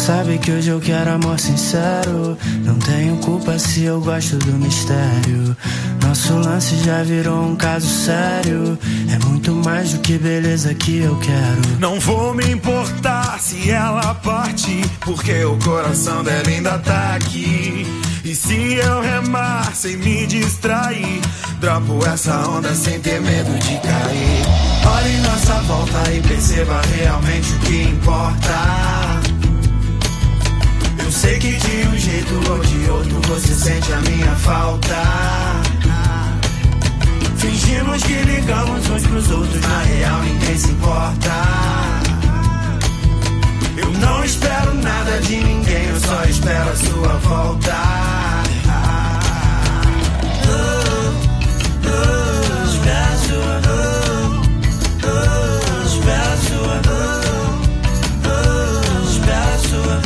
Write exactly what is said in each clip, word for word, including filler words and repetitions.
sabe que hoje eu quero amor sincero. Não tenho culpa se eu gosto do mistério. Nosso lance já virou um caso sério. É muito mais do que beleza que eu quero. Não vou me importar se ela partir, porque o coração dela ainda tá aqui. E se eu remar sem me distrair, dropo essa onda sem ter medo de cair. Olhe em nossa volta e perceba realmente o que importa. Eu sei que de um jeito ou de outro você sente a minha falta. Fingimos que ligamos uns pros outros, na real ninguém se importa. Eu não espero nada de ninguém, eu só espero a sua volta. Oh, oh, espera a sua, oh, oh, espera a sua, oh, oh, espera a sua,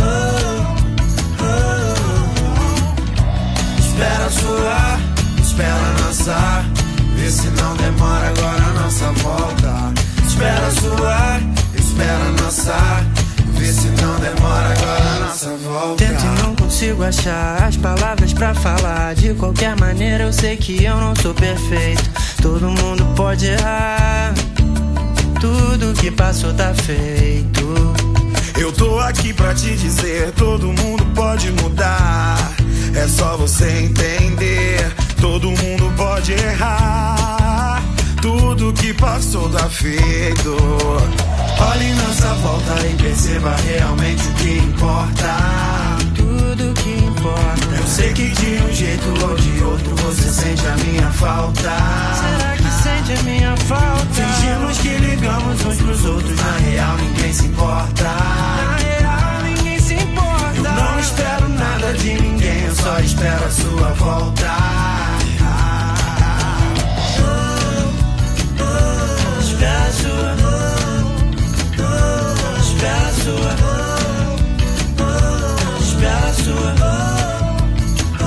oh, oh, espera a sua, espera a nossa. Vê se não demora agora a nossa volta. Espera a sua, espera a nossa. Vê se não demora agora a nossa volta. Tento e não consigo achar as palavras pra falar. De qualquer maneira eu sei que eu não sou perfeito. Todo mundo pode errar. Tudo que passou tá feito. Eu tô aqui pra te dizer, todo mundo pode mudar. É só você entender. Todo mundo pode errar. Tudo que passou tá feito. Olhe em nossa volta e perceba realmente o que importa. Tudo que importa. Eu sei que de um jeito ou de outro você sente a minha falta. Será que sente a minha falta? Fingimos que ligamos uns pros outros, na real ninguém se importa. Na real ninguém se importa. Eu não espero nada de ninguém, eu só espero a sua volta. Espera a sua, oh, oh, espera a sua, oh, oh, espera a sua, oh,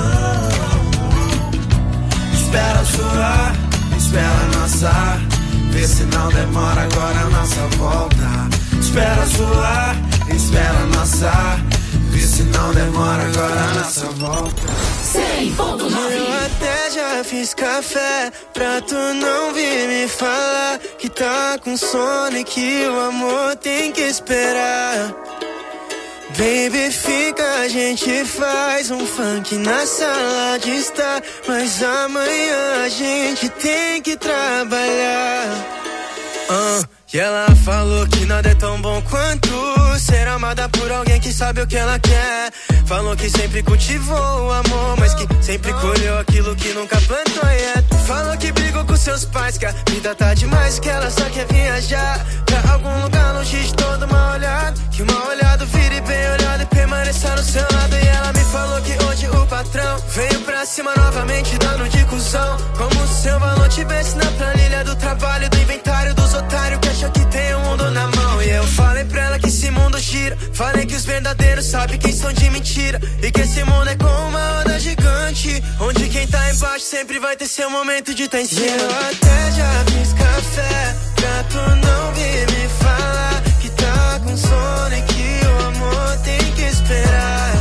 oh, espera a sua, espera a nossa. Vê se não demora agora a nossa volta. Espera a sua, espera a nossa. Vê se não demora agora a nossa volta. cem ponto nove. Eu até já fiz café pra tu não vir me falar que tá com sono e que o amor tem que esperar. Baby, fica, a gente faz um funk na sala de estar, mas amanhã a gente tem que trabalhar. Uh, e ela falou que nada é tão bom quanto ser amada por alguém que sabe o que ela quer. Falou que sempre cultivou o amor, mas que sempre colheu aquilo que nunca plantou. Yeah. Falou que brigou com seus pais, que a vida tá demais, que ela só quer viajar pra algum lugar longe de todo mal olhado. Que o mal olhado vire bem olhado e permaneça no seu lado. E ela me falou que hoje o patrão veio pra cima novamente dando de cuzão, como se seu valor tivesse na planilha do trabalho, do inventário dos otários que acham que tem o mundo na mão. E eu falei pra ela que esse mundo gira, falei que os verdadeiros sabem quem são de mentira, e que esse mundo é como uma onda gigante, onde quem tá embaixo sempre vai ter seu momento de tá em cima. Eu até já fiz café pra tu não vir me falar que tá com sono e que o amor tem que esperar.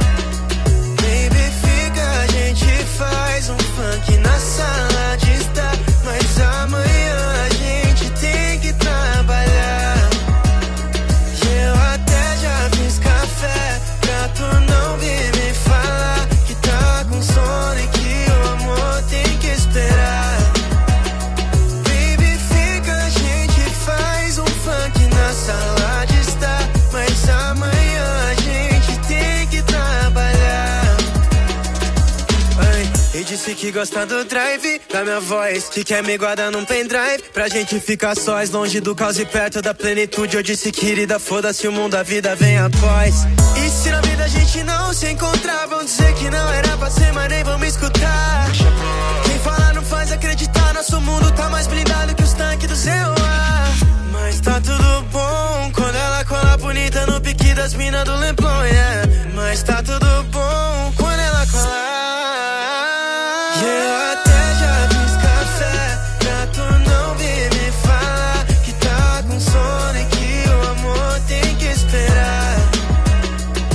Baby, fica, a gente faz um funk na sala de estar, mas amanhã a gente tem que trabalhar. E eu até já fiz café pra tu não vir me falar que tá com sono e que o amor tem que esperar. Baby, fica, a gente faz um funk na sala de estar, mas amanhã a gente tem que trabalhar. Ai, e disse que gosta do drive da minha voz, que quer me guardar num pendrive pra gente ficar sós, longe do caos e perto da plenitude. Eu disse, querida, foda-se o mundo, a vida vem após. E se na vida a gente não se encontrar, vão dizer que não era pra ser, mas nem vão me escutar. Quem fala não faz acreditar, nosso mundo tá mais blindado que os tanques do Z O A. Mas tá tudo bom quando ela cola bonita no pique das minas do Leblon, yeah. Mas tá tudo bom quando ela cola. E eu até já fiz café pra tu não vir me falar que tá com sono e que o amor tem que esperar.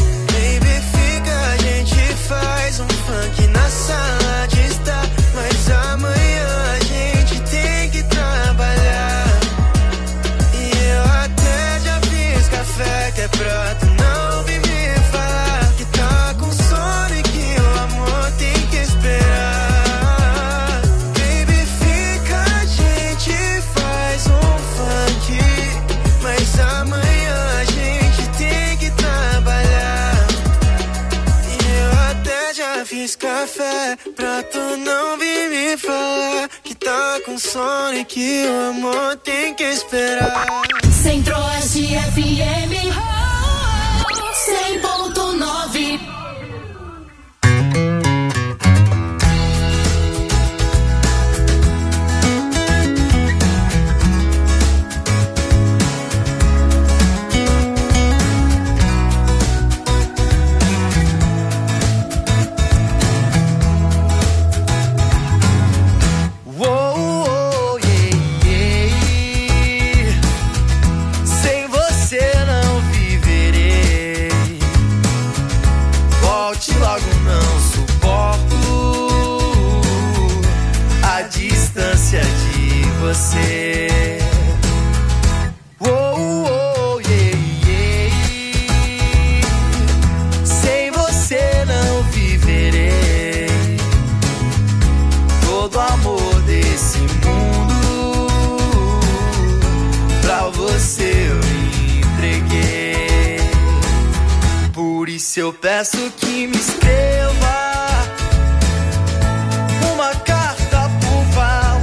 fiz café pra tu não vir me falar que tá com sono e que o amor tem que esperar. Centro-Oeste F M cem ponto nove. Você. Oh, oh, yeah, yeah. Sem você não viverei todo o amor desse mundo. Pra você eu me entreguei. Por isso eu peço que me escreva uma carta, por favor.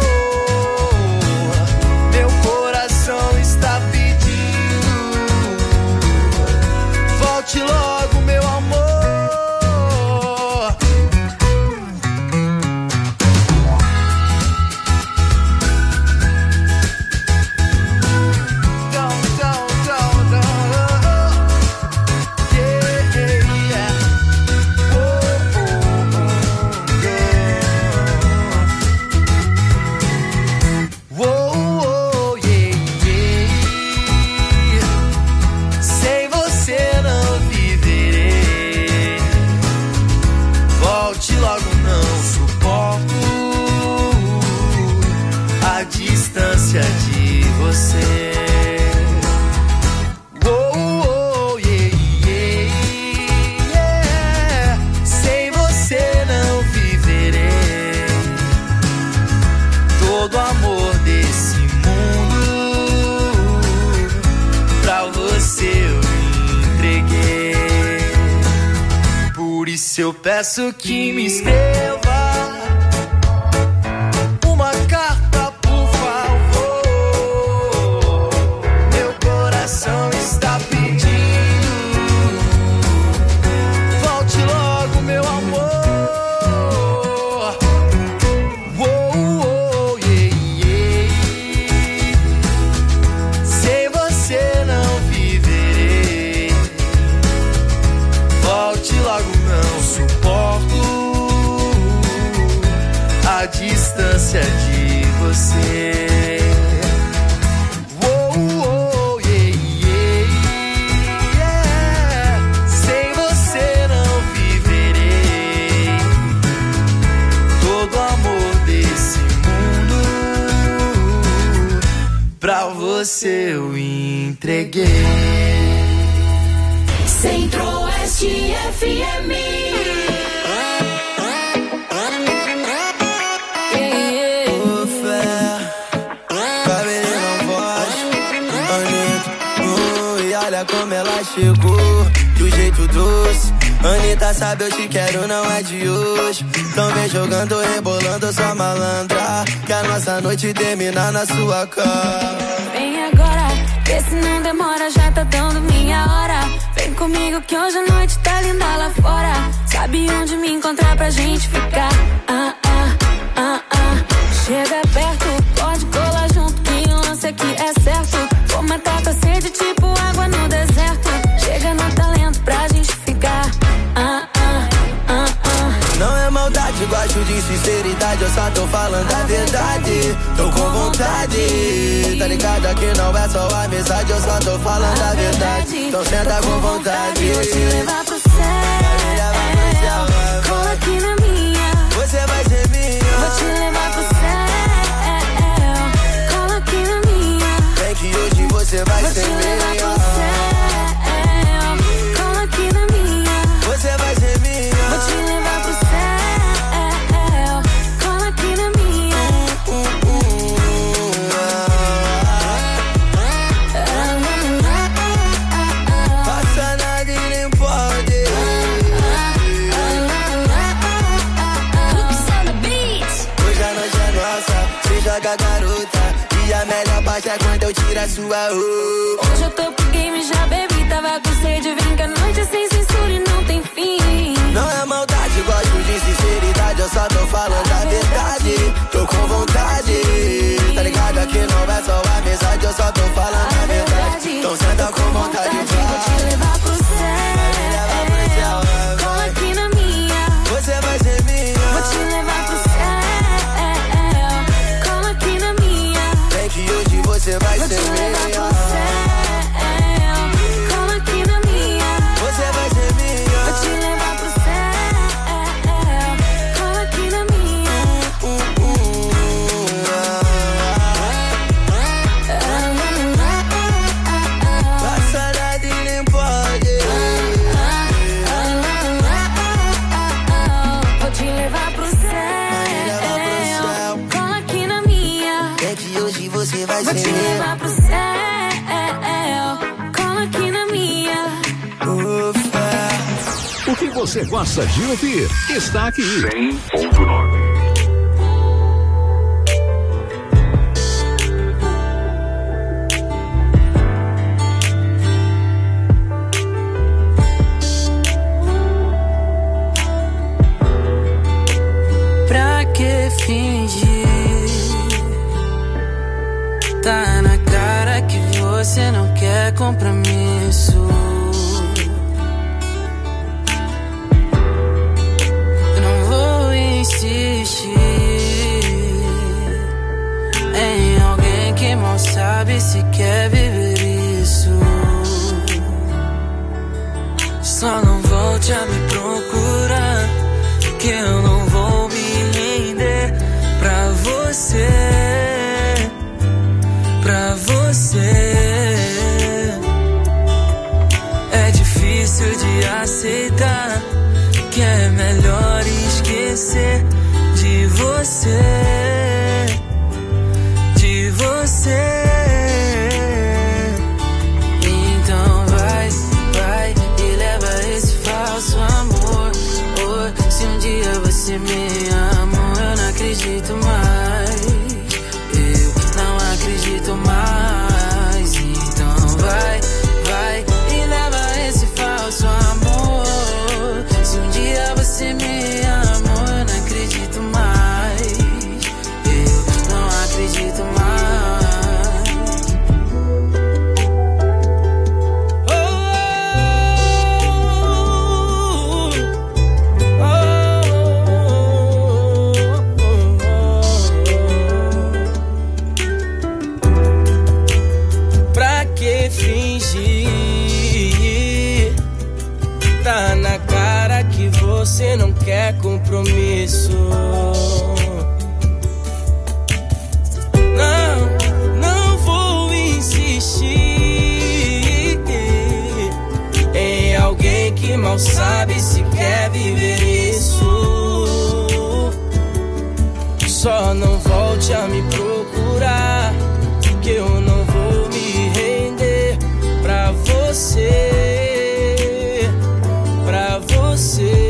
Volte logo, meu amor. Down, down, down, down. Yeah, yeah. Oh, oh, oh, yeah. Oh, oh, yeah, yeah. Sem você não viverei. Volte logo, não suporto a distância de você. Oh, oh, yeah, yeah, yeah. Sem você não viverei todo o amor desse mundo. Pra você eu me entreguei. Por isso eu peço que me escreva uma carta, por favor. Meu coração está pedindo. Volte logo, meu amor. Oh, oh, yeah, yeah. Sem você não viverei. Volte logo, não suporto a distância de você. Oh, oh, yeah, yeah, yeah. Sem você não viverei todo o amor desse mundo. Pra você eu entreguei. Centro-Oeste F M. Como ela chegou, do jeito doce. Anitta sabe, eu te quero, não é de hoje. Então vem jogando, rebolando, sua malandra, que a nossa noite termina na sua cama. Vem agora, vê se não demora, já tá dando minha hora. Vem comigo que hoje a noite tá linda lá fora. Sabe onde me encontrar pra gente ficar? Ah, ah, ah, ah. Chega perto, pode colar junto, que o lance aqui é certo. Vou matar tua sede tipo água no deserto. Chega no talento pra gente ficar. Ah, ah, ah, ah. Não é maldade, gosto de sinceridade, eu só tô falando a verdade. Tô com vontade, tá ligado? Aqui não é só amizade, eu só tô falando a verdade. Então senta com vontade. Vou te levar pro céu, cola aqui na minha. Você vai ser minha. Vou te levar pro céu, cola aqui na minha. Vem que hoje você vai Vou ser te levar minha. pro céu, cola aqui na minha. Você vai ser minha. Vou te levar pro céu, cola aqui na minha. Uh, uh, uh, uh. Passa nada e nem pode. com a garota. E a melhor parte é quando eu tiro a sua roupa. Hoje eu tô pro game, já bebi, tava com sede. Vem que a noite é sem censura e não tem fim. Não é maldade, gosto de sinceridade. Eu só tô falando a verdade. Tô com vontade, tá ligado? Aqui não é só amizade. Eu só tô falando a verdade. Então senta com vontade, vai. Vou te levar pro céu, cola aqui na minha. Você vai ser minha. Vou te levar pro céu, cola aqui na minha. Vem que hoje você vai Vou ser te levar minha. pro céu, cola aqui na minha. Você vai ser minha. Vou te levar pro céu, cola aqui na minha. Uh, uh, uh, ah. Passa nada e nem pode. Vou te levar pro céu, cola aqui na minha. É que hoje você vai Vou ser te minha. levar pro céu, cola aqui na minha. Ufa. O que você gosta de ouvir está aqui. cem ponto nove. Pra que fingir? Tá na cara que você não quer compromisso. Eu não vou insistir em alguém que mal sabe se quer viver isso. Só não volte a me procurar, que eu não vou me render pra você, pra você. É difícil de aceitar que é melhor esquecer de você, de você. Então vai, vai e leva esse falso amor. Oh, se um dia você me amou, eu não acredito mais. Eu não acredito mais. Então vai, vai e leva esse falso amor. Se um dia você me amou, eu não acredito mais. Eu não acredito mais. Pra que fingir? Tá na cara que você não quer compromisso. Não, não vou insistir em alguém que mal sabe se quer viver isso. Só não volte a me procurar, que eu não vou me render pra você, pra você.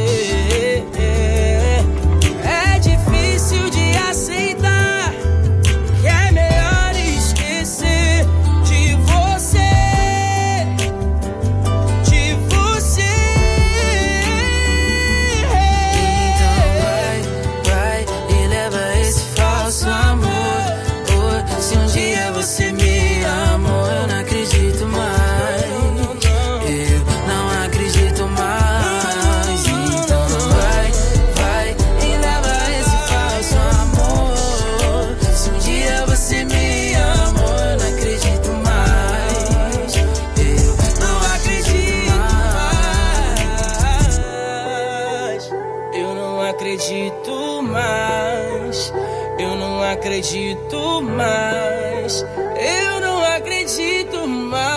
É difícil de aceitar que é melhor esquecer de você, de você. Então vai, vai e leva esse falso amor. Oh, se um dia você me amou, eu não acredito mais. Eu não acredito mais. Então vai, vai e leva esse falso amor. Se um dia você me amou, eu não acredito mais. Eu não acredito mais. Eu não acredito mais. Eu não acredito mais. Eu não acredito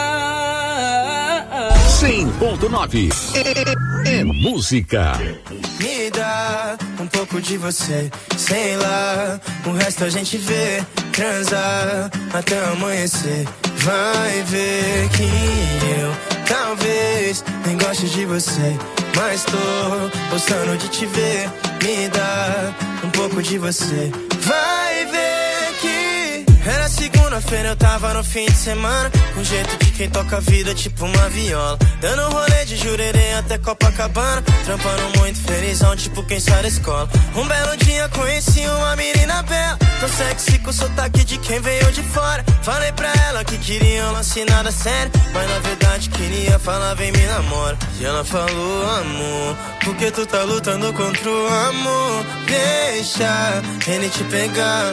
mais. cem ponto nove é, é música. Me dá um pouco de você, sei lá, o resto a gente vê, transar até amanhecer. Vai ver que eu talvez nem goste de você, mas tô gostando de te ver. Me dá um pouco de você, vai ver Era segunda-feira, eu tava no fim de semana, com jeito de quem toca a vida tipo uma viola. Dando rolê de Jurerê até Copacabana, trampando muito felizão, tipo quem sai da escola. Um belo dia conheci uma menina bela, tão sexy com sotaque de quem veio de fora. Falei pra ela que queria um lance nada sério, mas na verdade queria falar vem me namora. E ela falou amor, porque tu tá lutando contra o amor. Deixa ele te pegar,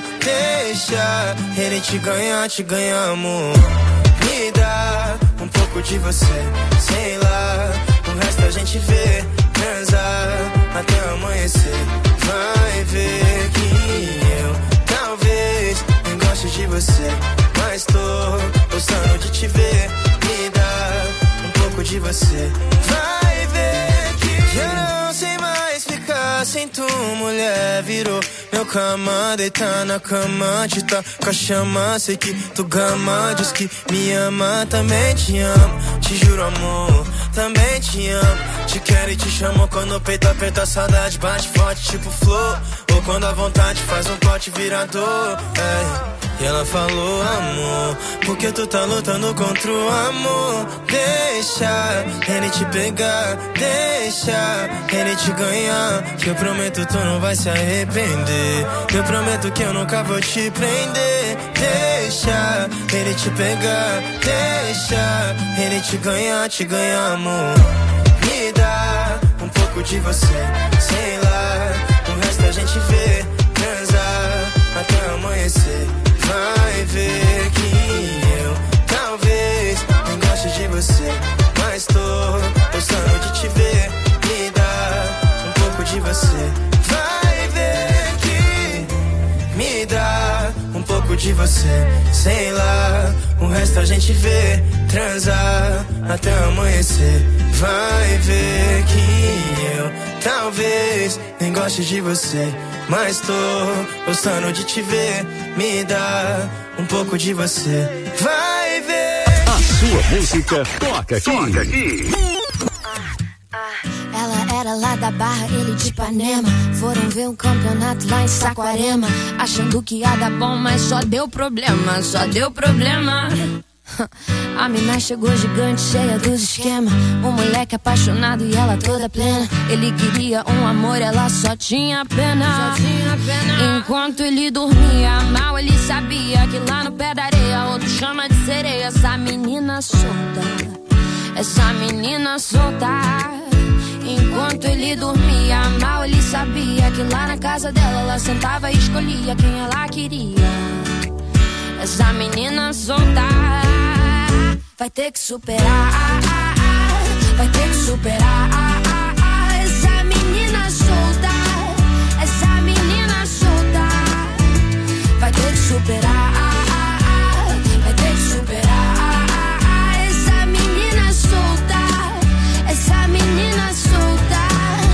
deixa ele te ganhar, te ganhar amor. Me dá um pouco de você, sei lá, o resto a gente vê. Transar até amanhecer, vai ver que eu talvez nem goste de você, mas tô gostando de te ver. Me dá um pouco de você, vai ver que eu não sei mais ficar sem tu, mulher. Virou meu cama, deitar na cama, te tá com a chama. Sei que tu gama, diz que me ama, também te amo. Te juro amor, também te amo. Te quero e te chamo quando o peito aperta, a saudade bate forte tipo flor. Ou quando a vontade faz um pote virador, é. E ela falou amor, porque tu tá lutando contra o amor. Deixa ele te pegar, deixa ele te ganhar, que eu prometo tu não vai se arrepender. Eu prometo que eu nunca vou te prender. Deixa ele te pegar, deixa ele te ganhar, te ganhar amor. Me dá um pouco de você, sei lá, o resto a gente vê. Transar até amanhecer, vai ver que eu talvez nem goste de você, mas tô gostando de te ver. Me dá um pouco de você, vai ver que me dá um pouco de você, sei lá, o resto a gente vê. Transar até amanhecer, vai ver que eu talvez nem goste de você, mas tô gostando de te ver. Me dá um pouco de você, vai ver. A sua música toca aqui. Toca aqui. Ela era lá da Barra, ele de Ipanema. Foram ver um campeonato lá em Saquarema, achando que ia dar bom, mas só deu problema, só deu problema. A mina chegou gigante, cheia dos esquemas. Um moleque apaixonado e ela toda plena. Ele queria um amor, ela só tinha pena. Só tinha pena. Enquanto ele dormia mal, ele sabia que lá no pé da areia outro chama de sereia. Essa menina solta, essa menina solta. Enquanto ele dormia mal, ele sabia que lá na casa dela ela sentava e escolhia quem ela queria. Essa menina solta vai ter que superar, vai ter que superar. Essa menina solta, essa menina solta vai ter que superar, vai ter que superar. Essa menina solta, essa menina solta.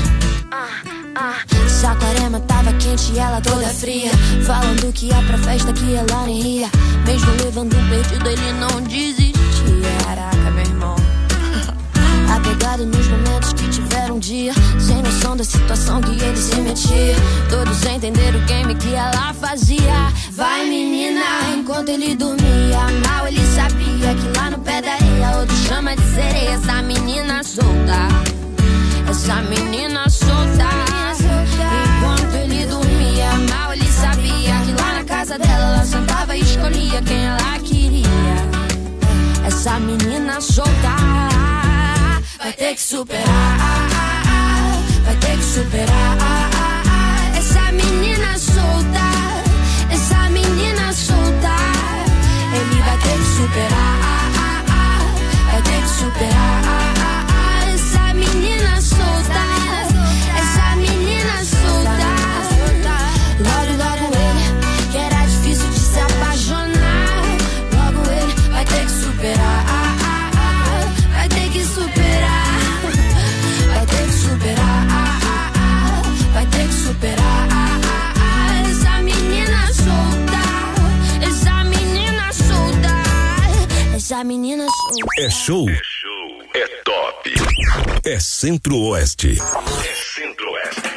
Saquarema tava quente e ela toda fria, falando que ia pra festa que ela nem ia. Mesmo levando um perdido ele não desistia. Caraca, meu irmão. Apegado nos momentos que tiveram um dia, sem noção da situação que ele se metia. Todos entenderam o game que ela fazia. Vai menina, enquanto ele dormia mal, ele sabia que lá no pé da areia outro chama de sereia. Essa menina solta, essa menina solta. Enquanto ele dormia mal, ele sabia que lá na casa dela ela sentava e escolhia quem ela queria. Essa menina solta vai ter que superar, vai ter que superar. Essa menina solta, essa menina solta. Ele vai ter que superar, vai ter que superar. Essa menina solta, essa menina solta. Logo, logo ele, que era difícil de se apaixonar. Logo ele vai ter que superar, vai ter que superar, vai ter que superar, vai ter que superar. Essa menina solta, essa menina solta, essa menina solta. É show, é show, é top, é Centro-Oeste. É Centro-Oeste.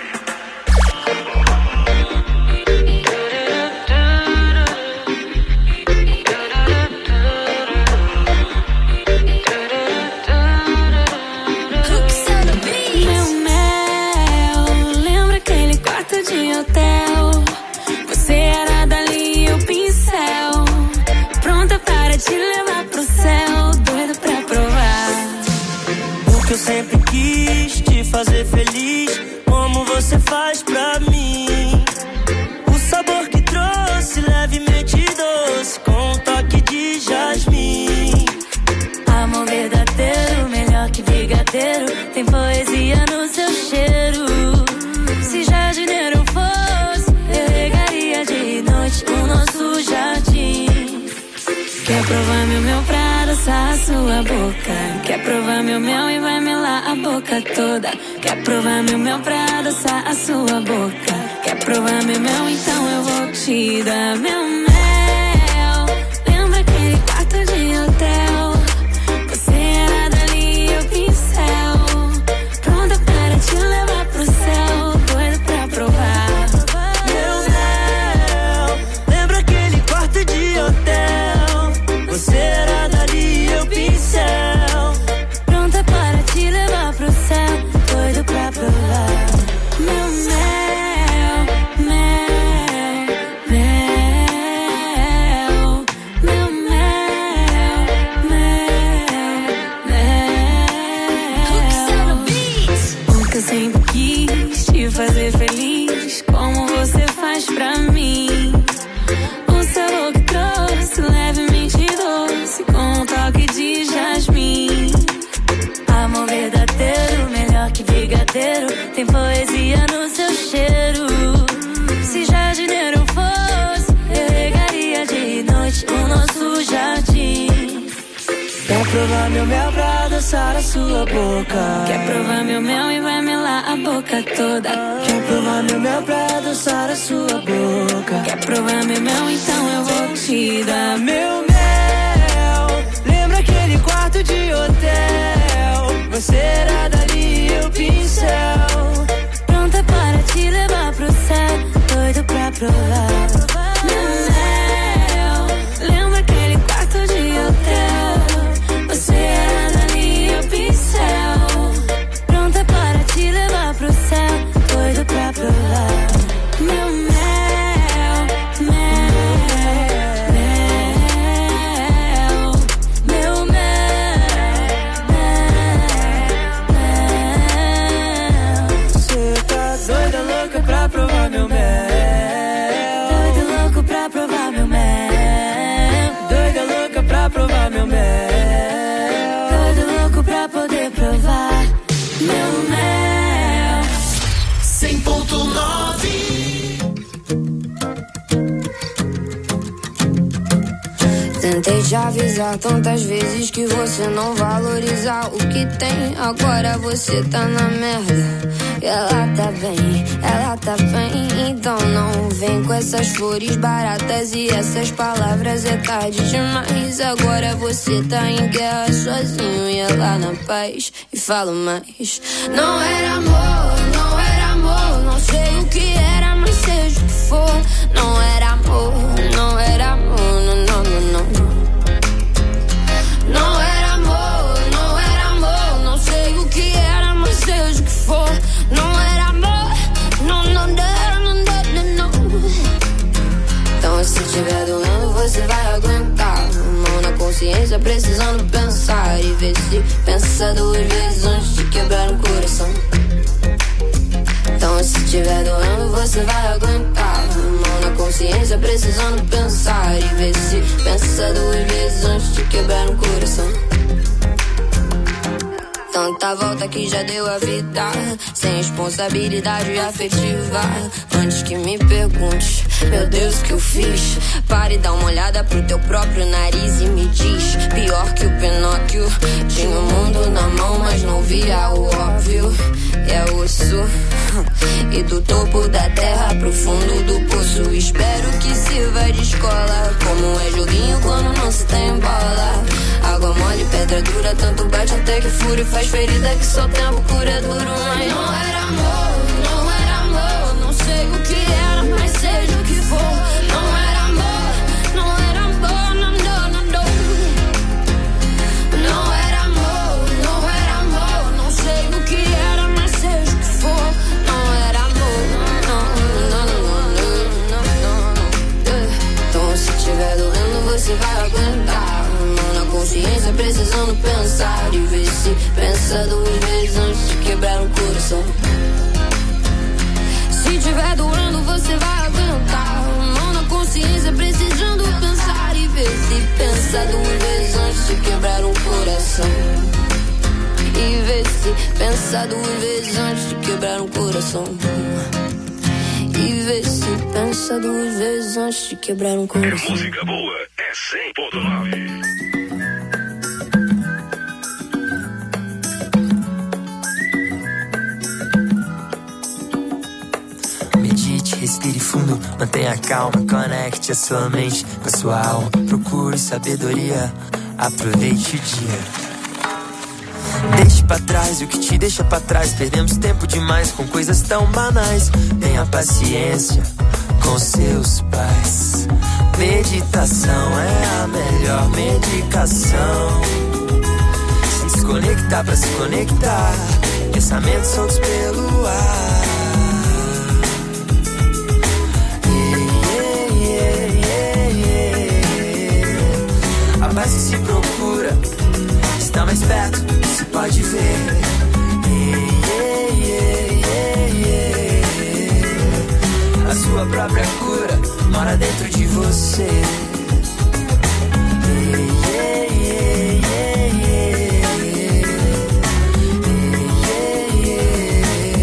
quis te fazer feliz, como você faz pra mim. O sabor que trouxe, levemente doce, com um toque de jasmim. Amor verdadeiro, melhor que brigadeiro, tem poesia no seu cheiro. Se jardineiro fosse, eu regaria de noite o nosso jardim. Quer provar meu mel pra adoçar a sua boca? Quer provar meu mel e vai melar a boca toda? Quer provar meu mel pra adoçar a sua boca? Quer provar meu mel? Então eu vou te dar meu mel. Lembra aquele quarto de hotel? Você era dali e o pincel, pronta para te levar pro céu, doido pra provar meu mel. Lembra aquele quarto de hotel? Você era dali e eu pincel, pronta para te levar pro céu, doido pra provar meu mel, mel, mel, meu mel, mel, mel. Porque eu sempre quis te fazer feliz, como você faz pra mim. Um sabor que trouxe, levemente doce, com um toque de jasmim. Amor verdadeiro, melhor que brigadeiro, tem poesia no seu cheiro. Se jardineiro fosse, eu regaria de noite o nosso jardim. Quer provar meu mel pra adoçar a sua boca? Quer provar meu mel e vai melar a boca toda? Quer provar meu mel pra adoçar a sua boca? Quer provar meu mel? Então eu vou te dar meu mel. Lembra aquele quarto de hotel? Você era dali e o pincel, pronta para te levar pro céu, doido pra provar meu mel. Lembra aquele quarto de hotel? Você era dali e o pincel, pronta para te levar pro céu, doido pra provar meu mel, mel, mel, meu mel, mel. Você tá doida, louca pra provar meu mel, doida, louco pra provar meu mel, doida, louca pra provar meu mel, doida, louco pra poder provar meu mel. cem ponto nove. Tentei te avisar tantas vezes que você não valoriza o que tem. Agora você tá na merda. Ela tá bem, ela tá bem. Então não vem com essas flores baratas e essas palavras, é tarde demais. Agora você tá em guerra sozinho e ela na paz. E falo mais. Não era amor, não era amor. Não sei o que era, mas seja o que for. Não era amor, não era amor. Não, não, não, não. Não era amor, não era amor. Não sei o que era, mas seja o que for. Não era amor, não, não, não, não, não, não. Então se tiver doendo você vai aguentar. Mão na consciência precisando pensar e ver se pensa duas vezes antes de quebrar o coração. Então se tiver doendo você vai aguentar. Mão na consciência precisando pensar e ver se pensa duas vezes antes de quebrar o coração. Tanta volta que já deu a vida, sem responsabilidade afetiva. Antes que me pergunte, meu Deus, o que eu fiz? Pare e dá uma olhada pro teu próprio nariz e me diz. Pior que o Pinóquio, tinha o mundo na mão, mas não via o óbvio. É osso, e do topo da terra pro fundo do poço. Espero que sirva de escola, como é joguinho quando não se tem bola. Água mole, pedra dura, tanto bate até que fura e faz ferida que só o tempo cura é duro. Mas não era amor, não era amor. Não sei o que era, mas seja o que for. Não era amor, não era amor, não, não, não, não. Não era amor, não era amor. Não sei o que era, mas seja o que for. Não era amor, não, não, não, não, não, não. Então se tiver doendo você vai aguentar. Mão na consciência consciência precisando pensar e ver se pensa duas vezes antes de quebrar o coração. Se tiver doendo você vai aguentar. Mão na consciência precisando pensar e ver se pensa duas vezes antes de quebrar um coração. E ver se pensa duas vezes antes de quebrar um coração. E ver se pensa duas vezes antes de quebrar um coração. É música boa, é cem ponto nove. Medite, respire fundo, mantenha calma, conecte a sua mente com a sua alma. Procure sabedoria, aproveite o dia. Deixe pra trás o que te deixa pra trás. Perdemos tempo demais com coisas tão banais. Tenha paciência com seus pais. Meditação é a melhor medicação. Se desconectar pra se conectar. Pensamentos soltos pelo ar. Yeah, yeah, yeah, yeah. A paz que se procura está mais perto, se pode ver. Yeah, yeah, yeah, yeah. A sua própria cura mora dentro de você. Yeah, yeah, yeah, yeah, yeah,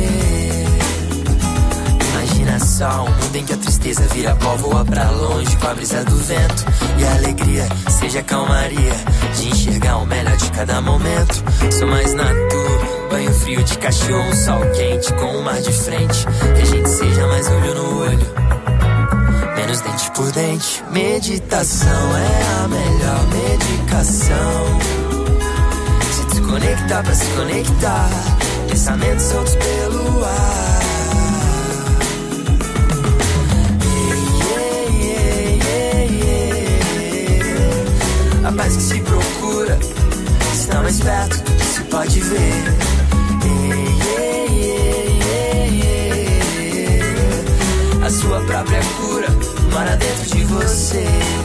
yeah. Imagina só um mundo em que a tristeza vira pó, voa pra longe com a brisa do vento. E a alegria seja calmaria de enxergar o melhor de cada momento. Sou mais natu, banho frio de cachorro, sol quente com o mar de frente. Que a gente seja mais olho no olho, menos dente por dente. Meditação é a melhor medicação. Se desconectar pra se conectar. Pensamentos soltos pelo ar. A paz que se procura está mais perto do que se pode ver. Yeah, yeah, yeah, yeah. A sua própria cura mora dentro de você.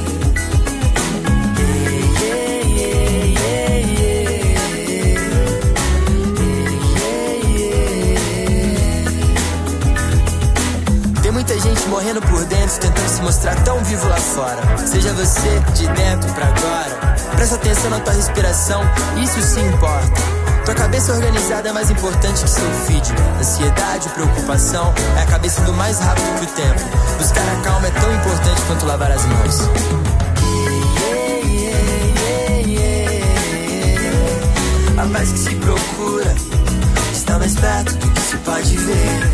Yeah, yeah, yeah, yeah, yeah. Tem muita gente morrendo por dentro, tentando se mostrar tão vivo lá fora. Seja você de dentro pra agora. Presta atenção na tua respiração, isso sim importa. Tua cabeça organizada é mais importante que seu feed. Ansiedade, preocupação é a cabeça do mais rápido pro tempo. Buscar a calma é tão importante quanto lavar as mãos. Yeah, yeah, yeah, yeah. A paz que se procura está mais perto do que se pode ver.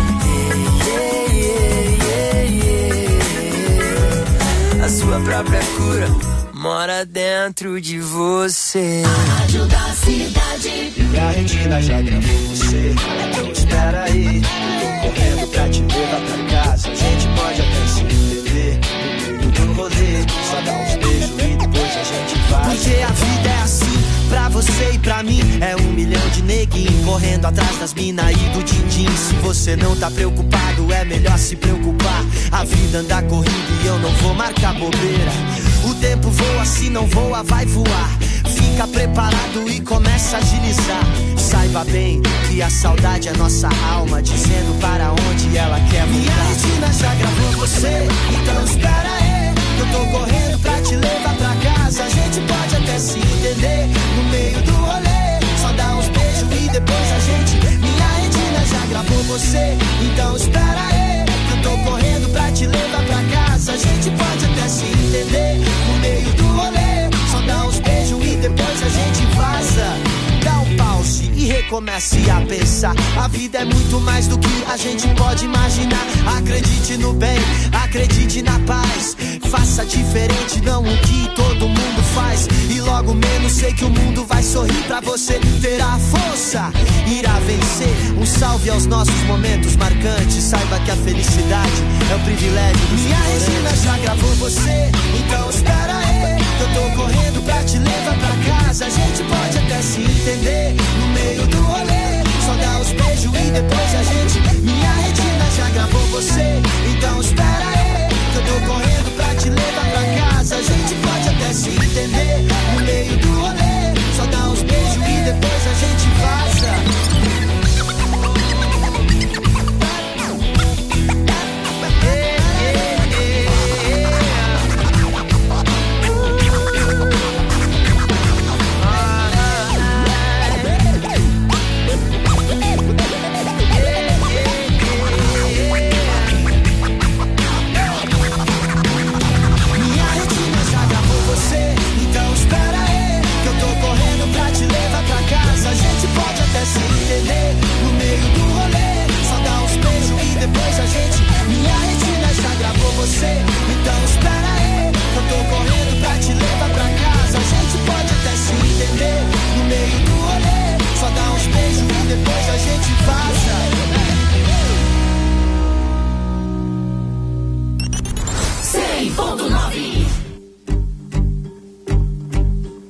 Yeah, yeah, yeah, yeah. A sua própria cura mora dentro de você. A rádio da cidade. E a Regina já gravou você. Então espera aí, eu tô correndo pra te levar pra casa. A gente pode até se entender no meio do rolê. Só dá uns beijos e depois a gente vai. Porque a vida é assim, pra você e pra mim. É um milhão de neguinho correndo atrás das mina e do din-din. Se você não tá preocupado, é melhor se preocupar. A vida anda correndo e eu não vou marcar bobeira. O tempo voa, se não voa, vai voar. Fica preparado e começa a agilizar. Saiba bem que a saudade é nossa alma, dizendo para onde ela quer mudar. Minha Regina já gravou você, então espera aí. Eu tô correndo pra te levar pra casa. A gente pode até se entender no meio do rolê. Só dá uns beijos e depois a gente. Minha Regina já gravou você, então espera aí. Eu tô correndo pra te levar pra casa. A gente pode até se entender no meio do rolê. Só dá uns beijos e depois a gente vaza. Dá um pause e recomece a pensar. A vida é muito mais do que a gente pode imaginar. Acredite no bem, acredite na paz. Faça diferente, não o que todo mundo faz. E logo menos sei que o mundo vai sorrir pra você. Terá força, irá vencer. Um salve aos nossos momentos marcantes. Saiba que a felicidade é o privilégio dos Minha Regina já gravou você, então espera aí. Eu tô correndo pra te levar pra casa. A gente pode até se entender no meio do rolê. Só dá os beijos e depois a gente. Minha Regina já gravou você, então espera aí. Eu tô correndo pra te levar pra casa. A gente pode até se entender no meio do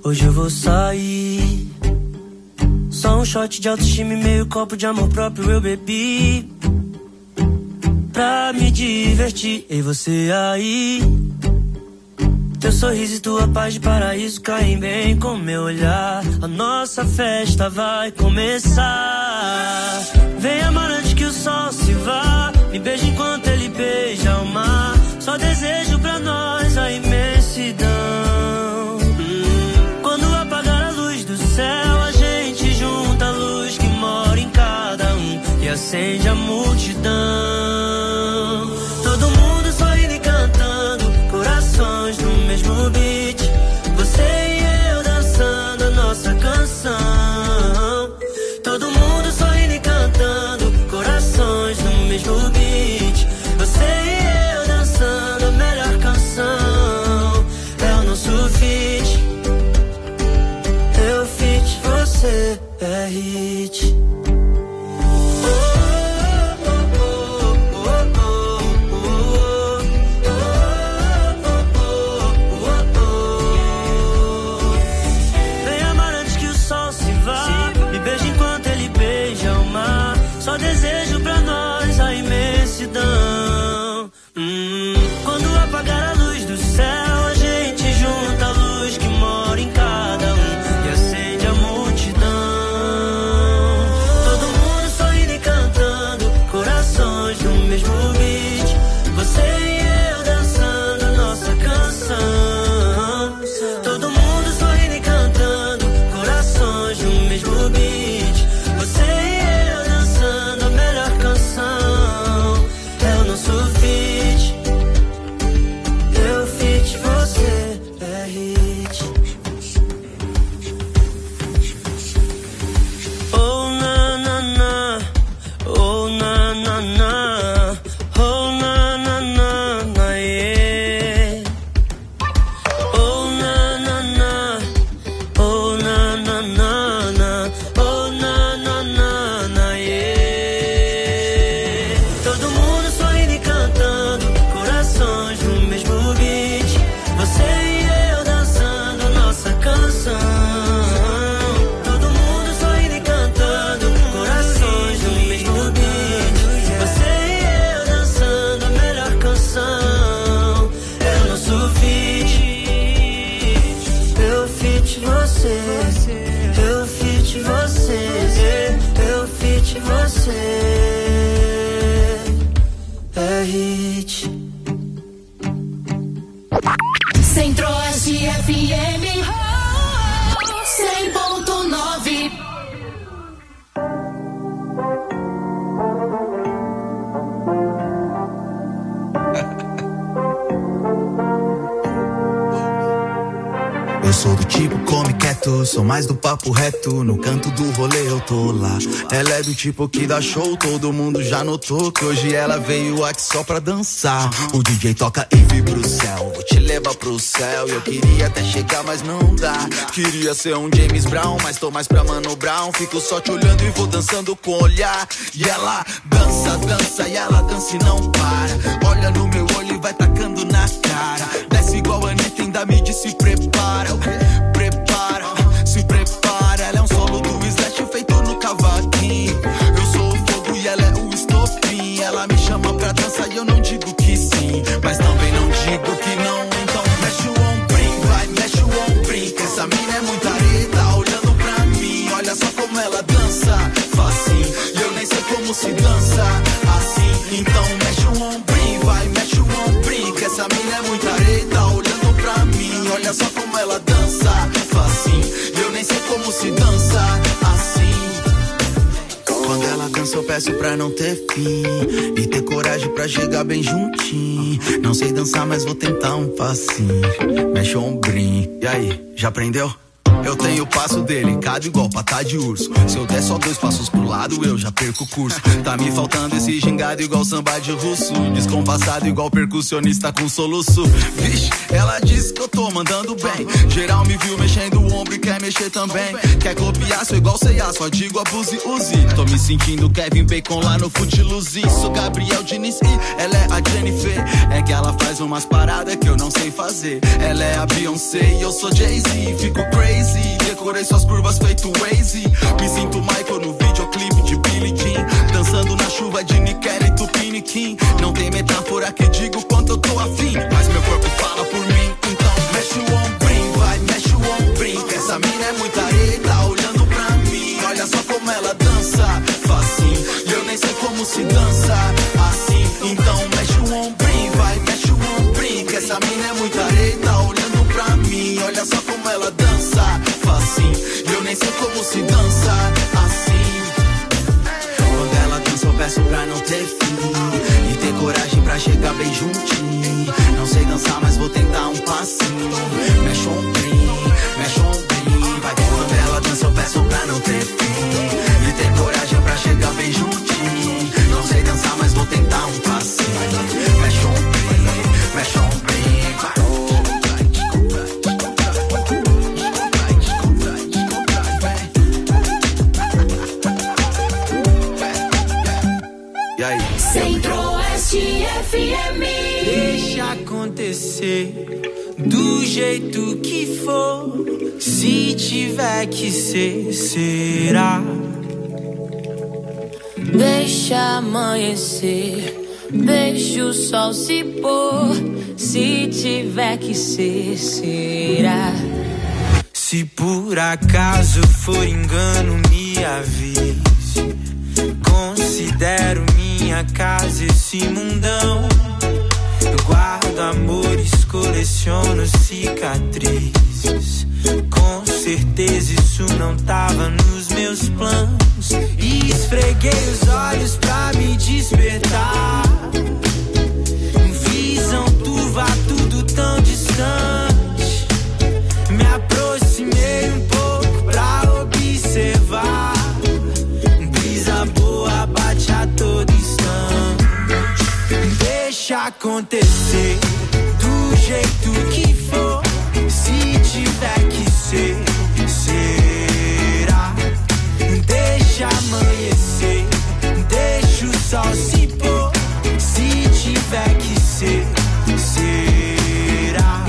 hoje eu vou sair. Só um shot de autoestima e meio copo de amor próprio eu bebi pra me divertir. E você aí, teu sorriso e tua paz de paraíso caem bem com meu olhar. A nossa festa vai começar. Vem amar antes que o sol se vá. Me beija enquanto ele beija o mar. Só desejo pra nós a imensidão. hum. Quando apagar a luz do céu, a gente junta a luz que mora em cada um e acende a multidão. Todo mundo sorrindo e cantando, corações no mesmo beat. Você e eu dançando a nossa canção. Todo mundo sorrindo e cantando, corações no mesmo beat. Você e eu dançando a melhor canção. É o nosso feat. Eu feat, você é hit. Só desejo pra nós a imensidão. hum. Quando apagar a luz do céu, a gente junta a luz que mora em cada um e acende a multidão. Todo mundo sorrindo e cantando, corações no mesmo beat. Você e eu dançando a nossa canção. Todo mundo sorrindo e cantando, corações no mesmo beat. Você e a melhor canção é o nosso feat. Eu feat, você é hit. Oh na na na, oh na na na, oh na na na na yeah. Oh na na na, oh na na na na, oh na na na na yeah. Todo mundo sorrindo e cantando, corações no mesmo beat. Você e eu dançando a nossa canção. Todo mundo sorrindo e cantando, corações no mesmo beat. Você e eu dançando a melhor canção. É o nosso feat. Eu feat você, eu feat você, eu feat você. É hit. Centro-Oeste F M cem ponto nove. Eu sou do tipo come quieto, sou mais do papo reto. No canto do rolê eu tô lá. Ela é do tipo que dá show, todo mundo já notou que hoje ela veio aqui só pra dançar. O D J toca e vibra o céu, vou te levar pro céu. E eu queria até chegar, mas não dá. Queria ser um James Brown, mas tô mais pra Mano Brown. Fico só te olhando e vou dançando com o olhar. E ela dança, dança e ela dança e não para. Olha no meu olho e vai tacando na cara. Desce igual a Anitta, ainda me disse se prepara. Prepara, se prepara. Ela é um solo do Slash feito no cavaquinho. Eu sou o fogo e ela é o estopim. Ela me chama pra dança e eu não digo que sim, mas também não digo que não. Então mexe o ombrinho, vai, mexe o ombrinho. Que essa mina é muita areta, olhando pra mim. Olha só como ela dança, facinho. E eu nem sei como se dança assim. Então mexe o ombrinho, vai, mexe o ombrinho. Que essa mina é muita areta, olhando pra mim. Olha só como ela dança, facinho. E eu nem sei como se dança assim. Quando ela dança eu peço pra não ter fim e ter coragem pra chegar bem juntinho. Não sei dançar, mas vou tentar um passinho. Mexe o ombrinho. E aí, já aprendeu? Eu tenho o passo delicado igual patá de urso. Se eu der só dois passos pro lado, eu já perco o curso. Tá me faltando esse gingado igual samba de russo. Descompassado igual percussionista com soluço. Vixe, ela disse que eu tô mandando bem. Geral me viu mexendo o ombro e quer mexer também. Quer copiar, sou igual C e A, só digo abuse, use. Tô me sentindo Kevin Bacon lá no Footloose. Sou Gabriel Diniz e ela é a Jennifer. É que ela faz umas paradas que eu não sei fazer. Ela é a Beyoncé e eu sou Jay-Z. Fico crazy, decorei suas curvas feito Waze. Me sinto Michael no videoclipe de Billie Jean. Dançando na chuva de Nickel e Tupiniquim. Não tem metáfora que digo quanto eu tô afim, mas meu corpo fala por mim. Então mexe o ombrinho, vai, mexe o ombrinho. Que essa mina é muita areia e tá olhando pra mim. Olha só como ela dança, facinho. E eu nem sei como se dança assim. Então mexe o ombrinho, vai, mexe o ombrinho. Que essa mina é muita areia e tá olhando pra mim. Olha só como ela dança, facinho. E eu nem sei como se dança assim. Quando ela dança eu peço pra não ter fim. E ter coragem pra chegar bem juntinho. Não sei dançar, mas vou tentar um passinho. Mexe o ombrinho, mexe o ombrinho. Vai, quando ela dança eu peço pra não ter fim. E ter coragem pra chegar bem juntinho. Não sei dançar, mas vou tentar um passinho. Mexe o ombrinho, mexe o ombrinho. Vai. E aí? Centro-Oeste F M. Deixa acontecer do jeito que for. Se tiver que ser, será. Deixa amanhecer, deixa o sol se pôr. Se tiver que ser, será. Se por acaso for engano, me avise. Considero minha casa esse mundão. Guardo amores, coleciono cicatrizes. Com certeza isso não tava nos meus planos. E esfreguei os olhos pra me despertar. Visão turva, tudo tão distante. Me aproximei um pouco pra observar. Brisa boa bate a todo instante. Deixa acontecer do jeito que for. Se tiver que ser, será. Deixa amanhecer, deixa o sol se pôr. Se tiver que ser, será.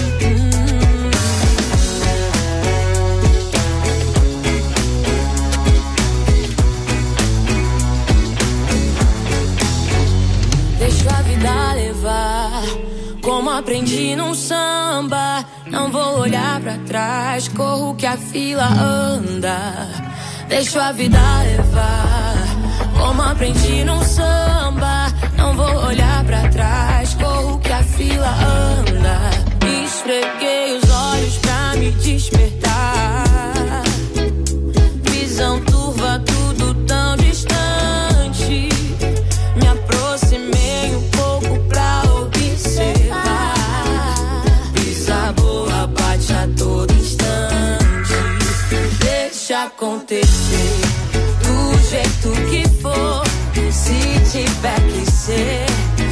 Deixa a vida levar, como aprendi num samba. Não vou olhar pra trás, corro que a fila anda. Deixa a vida levar, como aprendi num samba. Não vou olhar pra trás, corro que a fila anda. Esfreguei os olhos pra me despertar. Visão turva, tudo tão distante. Me aproximei um pouco pra observar. Brisa boa bate a todo instante. Deixa acontecer do jeito que for. Se tiver que ser,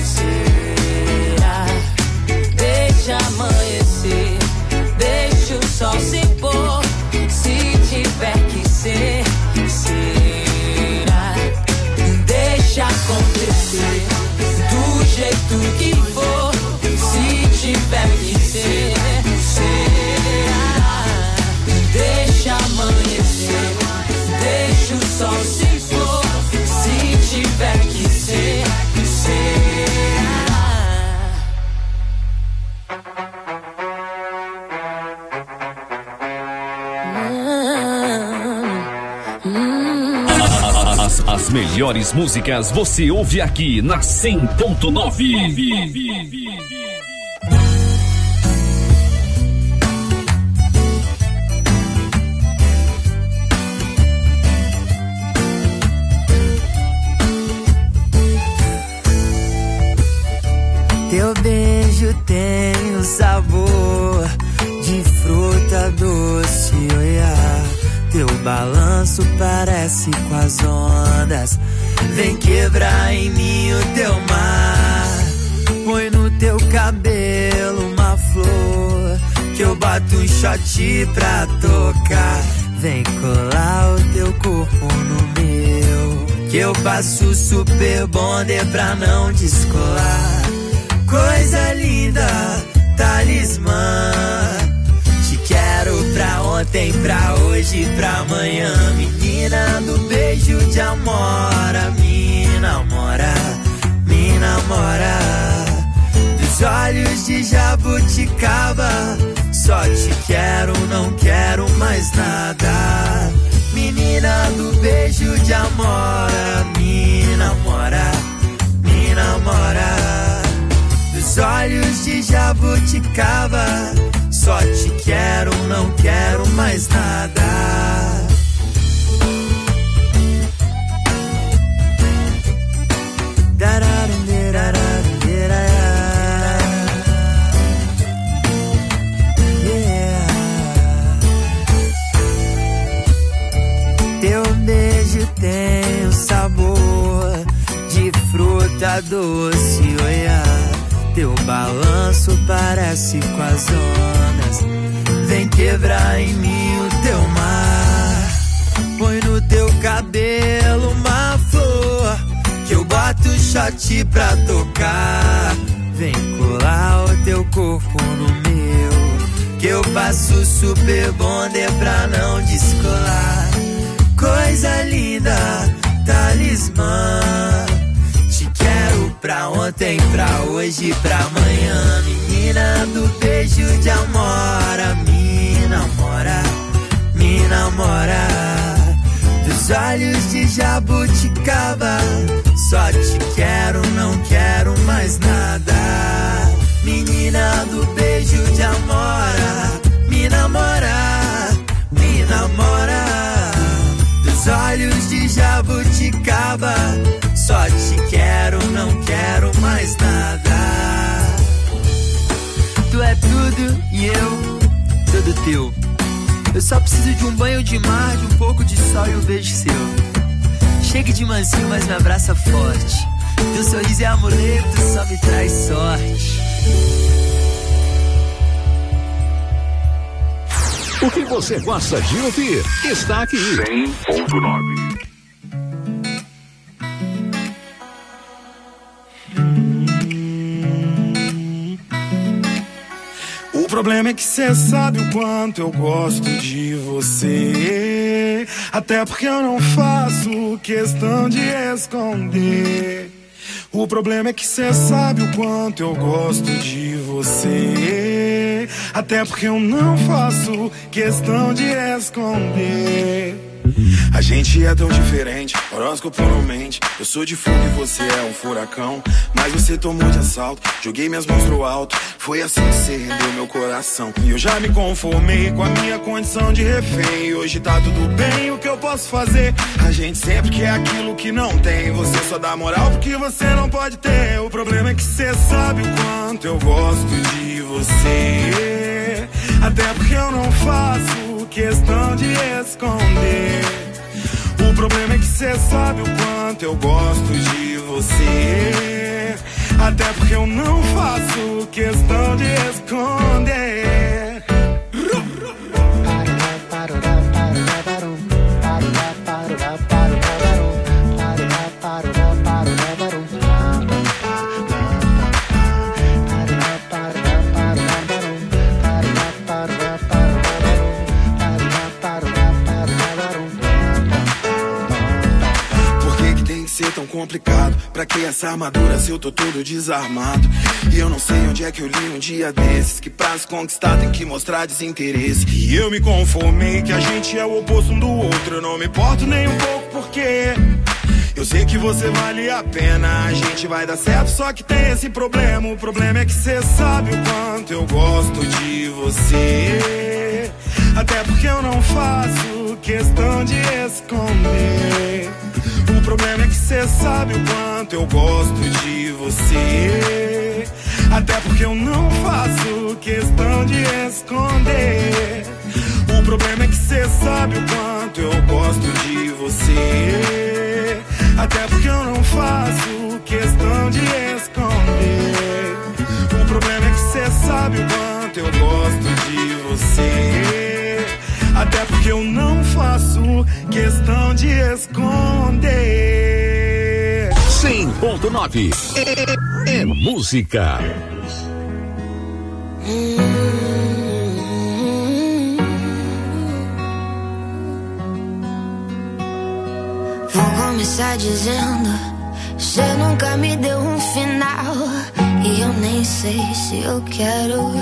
será. Deixa amanhecer, deixa o sol se pôr. Se tiver que ser, será. Deixa acontecer do jeito que for. Se tiver que ser, será. Deixa amanhecer, deixa o sol se pôr. Se tiver que ser, será. As, as melhores músicas você ouve aqui na cem ponto nove. Teu beijo tem o sabor de fruta doce, olha. Teu balanço parece com as ondas. Vem quebrar em mim o teu mar. Põe no teu cabelo uma flor, que eu bato um shot pra tocar. Vem colar o teu corpo no meu, que eu passo super bonder pra não descolar. Coisa linda, talismã. Te quero pra ontem, pra hoje, pra amanhã. Menina do beijo de amora, me namora, me namora. Dos olhos de jabuticaba, só te quero, não quero mais nada. Menina do beijo de amora, me namora, me namora. Dos olhos de jabuticaba, só te quero, não quero mais nada. Teu beijo tem o sabor de fruta doce, olha. Teu balanço parece com as ondas. Vem quebrar em mim o teu mar. Põe no teu cabelo uma flor, que eu boto um shot pra tocar. Vem colar o teu corpo no meu, que eu passo super bonder pra não descolar. Coisa linda, talismã. Te quero pra ontem, pra hoje, pra amanhã. Menina do beijo de amora, me namora, me namora. Dos olhos de jabuticaba, só te quero, não quero mais nada. Menina do beijo de amora, me namora, me namora. Dos olhos de jabuticaba, só te quero, não quero mais nada. Tu é tudo e eu, tudo teu. Eu só preciso de um banho de mar, de um pouco de sol e um beijo seu. Chegue de mansinho, mas me abraça forte. Teu sorriso é amuleto, só me traz sorte. O que você gosta de ouvir está aqui. cem ponto nove. O problema é que cê sabe o quanto eu gosto de você. Até porque eu não faço questão de esconder. O problema é que cê sabe o quanto eu gosto de você. Até porque eu não faço questão de esconder. A gente é tão diferente, horóscopo não mente. Eu sou de fogo e você é um furacão. Mas você tomou de assalto, joguei minhas mãos pro alto. Foi assim que você rendeu meu coração. E eu já me conformei com a minha condição de refém. E hoje tá tudo bem, o que eu posso fazer? A gente sempre quer aquilo que não tem. Você só dá moral porque você não pode ter. O problema é que você sabe o quanto eu gosto de você. Até porque eu não faço questão de esconder. O problema é que cê sabe o quanto eu gosto de você. Até porque eu não faço questão de esconder. Tão complicado, pra que essa armadura se eu tô todo desarmado? E eu não sei onde é que eu li um dia desses, que pra se conquistar tem que mostrar desinteresse. E eu me conformei que a gente é o oposto um do outro. Eu não me importo nem um pouco porque eu sei que você vale a pena. A gente vai dar certo, só que tem esse problema. O problema é que cê sabe o quanto eu gosto de você. Até porque eu não faço questão de esconder. O problema é que cê sabe o quanto eu gosto de você. Até porque eu não faço questão de esconder. cê sabe o quanto eu gosto de você. Até porque eu não faço questão de esconder. O problema é que cê sabe o quanto eu gosto de você. Até porque eu não faço questão de esconder. cem ponto nove é, é música. Vou começar dizendo: cê nunca me deu um final. E eu nem sei se eu quero.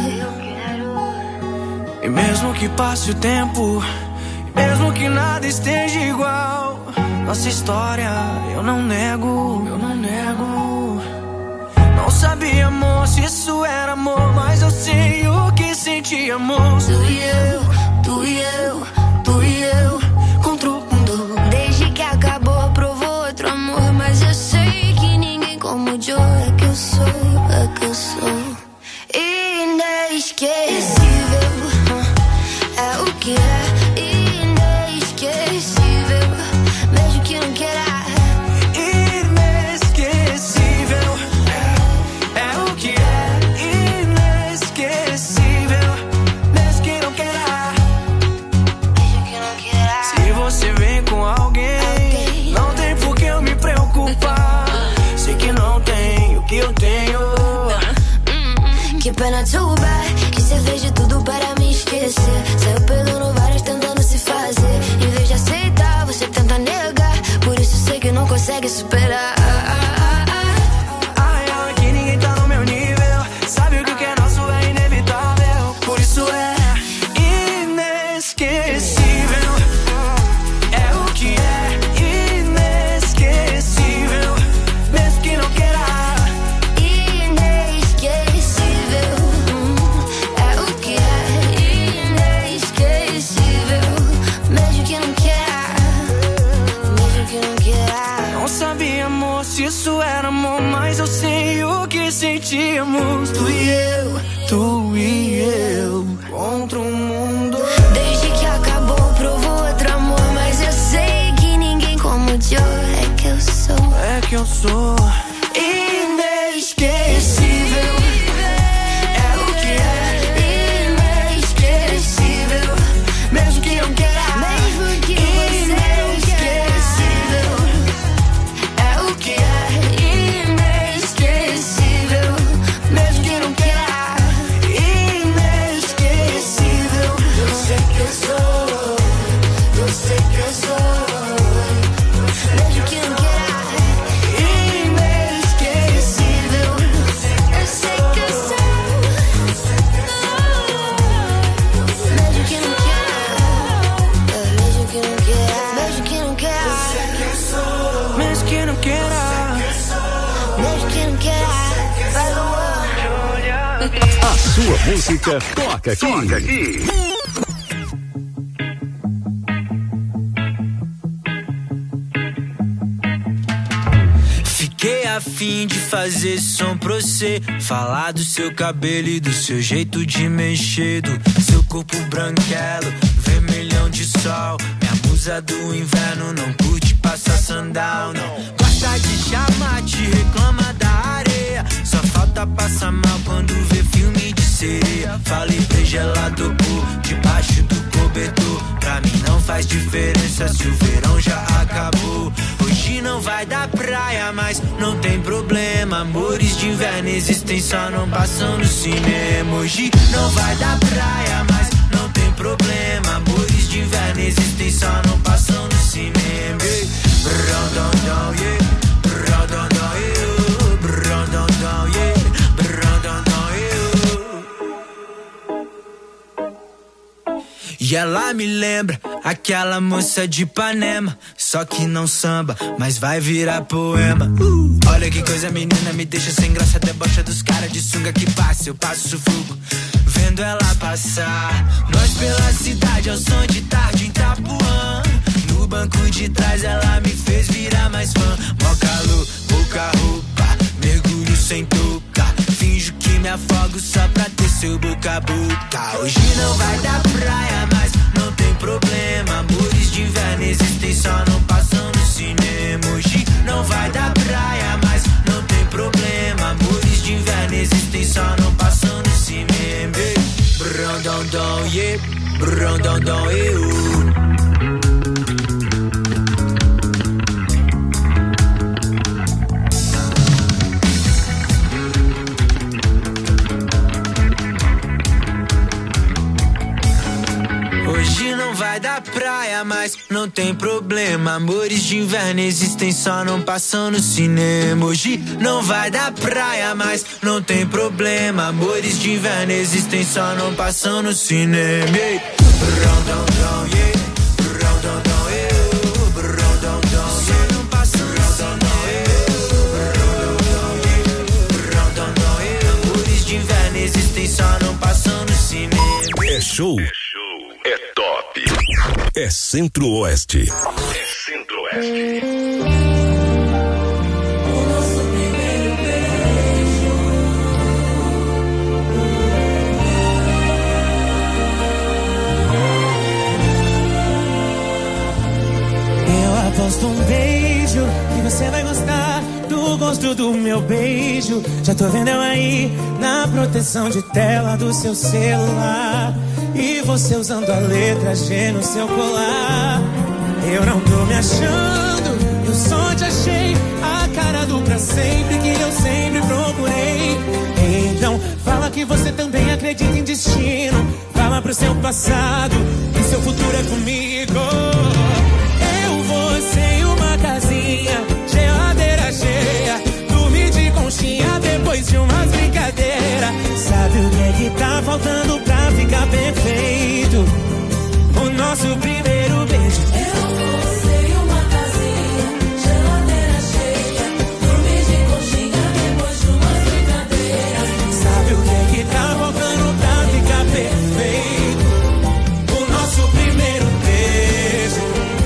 E mesmo que passe o tempo, mesmo que nada esteja igual, nossa história eu não nego, eu não nego. Não sabia, amor, se isso era amor, mas eu sei o que sentíamos. Tu e eu, tu e eu, tu e eu, contra o mundo. Desde que acabou, provou outro amor, mas eu sei que ninguém como o Joe. É que eu sou, é que eu sou inesquecível. É o que é inesquecível, mesmo que não queira. Inesquecível. É o que é inesquecível, mesmo que não queira. Mesmo que não queira. Se você vem com alguém, alguém, não tem por que eu me preocupar. Sei que não tem o que eu tenho. Que pena, too bad, que cê fez de tudo para me esquecer. Saiu pegando vários tentando se fazer. Em vez de aceitar, você tenta negar. Por isso sei que não consegue superar. Ai, ai, que ninguém tá no meu nível. Sabe o que é nosso é inevitável. Por isso é inesquecível. É o que é inesquecível, mesmo que não queira. Se isso era amor, mas eu sei o que sentimos. Tu e eu, tu e eu, contra o mundo. Desde que acabou, provou outro amor, mas eu sei que ninguém como o Joe. É que eu sou, é que eu sou inesquecível. É o que é inesquecível, mesmo que não queira. Mesmo que você não queira. A sua música toca aqui. Toca aqui. Fiquei a fim de fazer som pra você, falar do seu cabelo e do seu jeito de mexer, do seu corpo branquelo, vermelhão de sol. Minha musa do inverno não curte passar sandal, não. Gosta de chamar, te reclama da areia, só falta passar mal quando vê filme de sereia. Falei bem gelado por debaixo do cobertor, pra mim não faz diferença se o verão já acabou. Hoje não vai dar praia, mas não tem problema. Amores de inverno existem, só não passam no cinema. Hoje não vai dar praia, mas não tem problema. Amores de inverno existem, só não passam no cinema. E ela me lembra aquela moça de Ipanema, só que não samba, mas vai virar poema. uh. Olha que coisa, menina, me deixa sem graça. Debocha dos caras de sunga que passa, eu passo sufoco vendo ela passar. Nós pela cidade ao som de tarde em Itapuã. No banco de trás ela me fez virar mais fã. Mó calor, pouca roupa, mergulho sem touca. Finjo que me afogo só pra ter seu boca a boca. Hoje não vai dar praia, mas não tem problema. Amores de inverno existem, só não passam no cinema. Hoje não vai dar praia, mas não tem problema. Amores de inverno existem, só não passam no cinema. Brão, dom, dom, yeah. Brão, dom, dom, eu. Hoje não vai dar praia, mas não tem problema. Amores de inverno existem, só não passam no cinema. Hoje não vai dar praia, mas não tem problema. Amores de inverno existem, só não passam no cinema. Yeah. Brão, dom, dom, yeah. Brão, dom, dom, eu. Brão, dom, dom, só não passam no cinema. Brão, dom, dom, yeah. Brão, dom, dom, eu. Amores de inverno existem, só não passam no cinema. É show. É top. É Centro-Oeste. É Centro-Oeste. O nosso primeiro beijo. Eu aposto um beijo que você vai gostar do gosto do meu beijo. Já tô vendo eu aí na proteção de tela do seu celular. E você usando a letra G no seu colar. Eu não tô me achando, eu só te achei a cara do pra sempre que eu sempre procurei. Então fala que você também acredita em destino. Fala pro seu passado que seu futuro é comigo. Eu, você e uma casinha, geladeira cheia, dormir de conchinha depois de umas brincadeiras. Sabe o que é que tá faltando pra ficar perfeito? O nosso primeiro beijo. Eu, você e uma casinha, geladeira cheia, dormir de conchinha depois de umas brincadeiras. Sabe o que é que tá faltando pra ficar perfeito? O nosso primeiro beijo.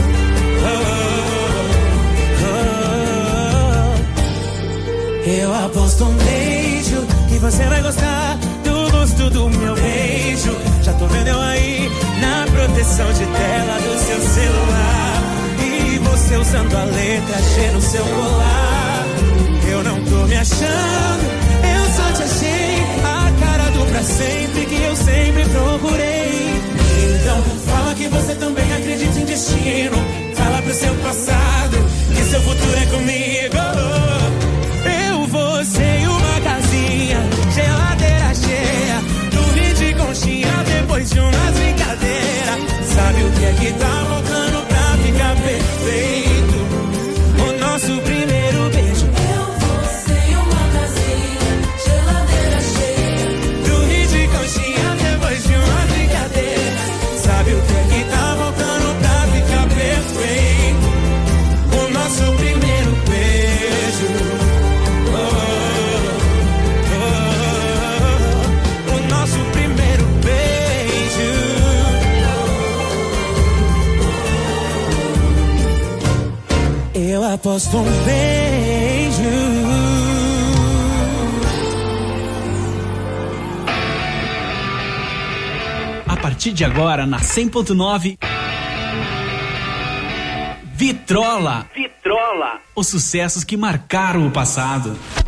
Oh, oh, oh. Eu aposto um beijo que você vai gostar do gosto do meu beijo. Já tô vendo eu aí na proteção de tela do seu celular. E você usando a letra G no seu colar. Eu não tô me achando, eu só te achei a cara do pra sempre que eu sempre procurei. Então fala que você também acredita em destino. Fala pro seu passado que seu futuro é comigo. Eu, você e uma casinha, geladeira cheia, dormir de conchinha depois de umas brincadeiras. Sabe o que é que tá faltando pra ficar perfeito? O nosso primeiro beijo. Eu, você e uma casinha, geladeira cheia, dormir de conchinha depois de umas brincadeiras. Sabe o que é que tá faltando pra ficar perfeito? O nosso primeiro beijo. Eu aposto um beijo. A partir de agora, na cem ponto nove, Vitrola. Vitrola. Os sucessos que marcaram o passado.